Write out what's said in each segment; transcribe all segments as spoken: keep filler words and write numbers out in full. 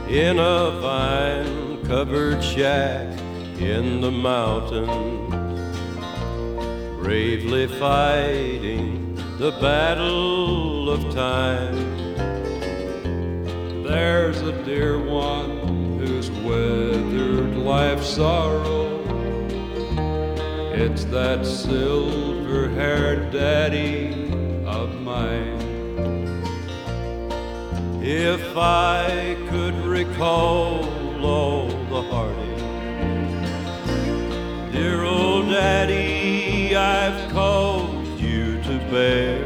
in a vine-covered shack in the mountains, bravely fighting the battle of time. There's a dear one who's weathered life's sorrow. It's that silver-haired daddy of mine. If I could recall all the heartache, dear old daddy, I've caused you to bear.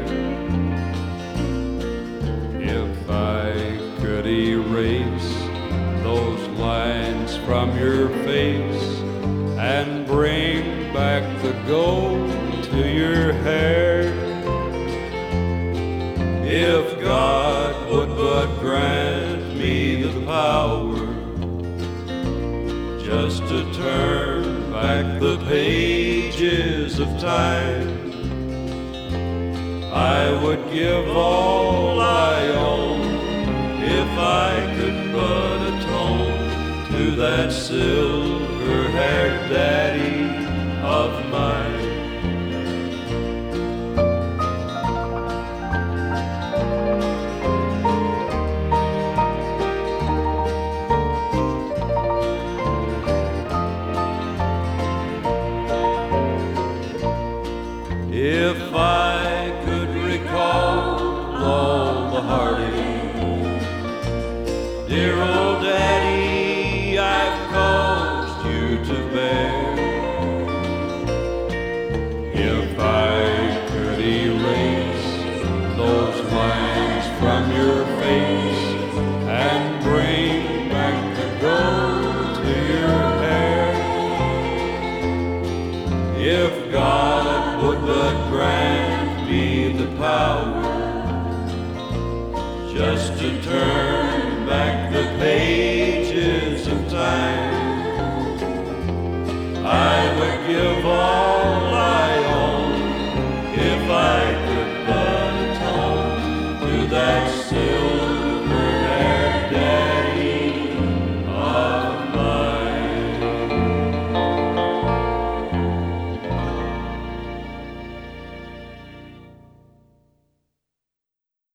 If I could erase those lines from your face and bring back the gold to your hair, if God would but grant me the power just to turn back the pages of time, I would give all I own if I could but atone to that silver-haired daddy of mine. If I could recall all the heartache, dear old daddy, I've caused you to bear. If I could erase those lines from your face and bring back the gold to your hair, if God would but grant me the power just to turn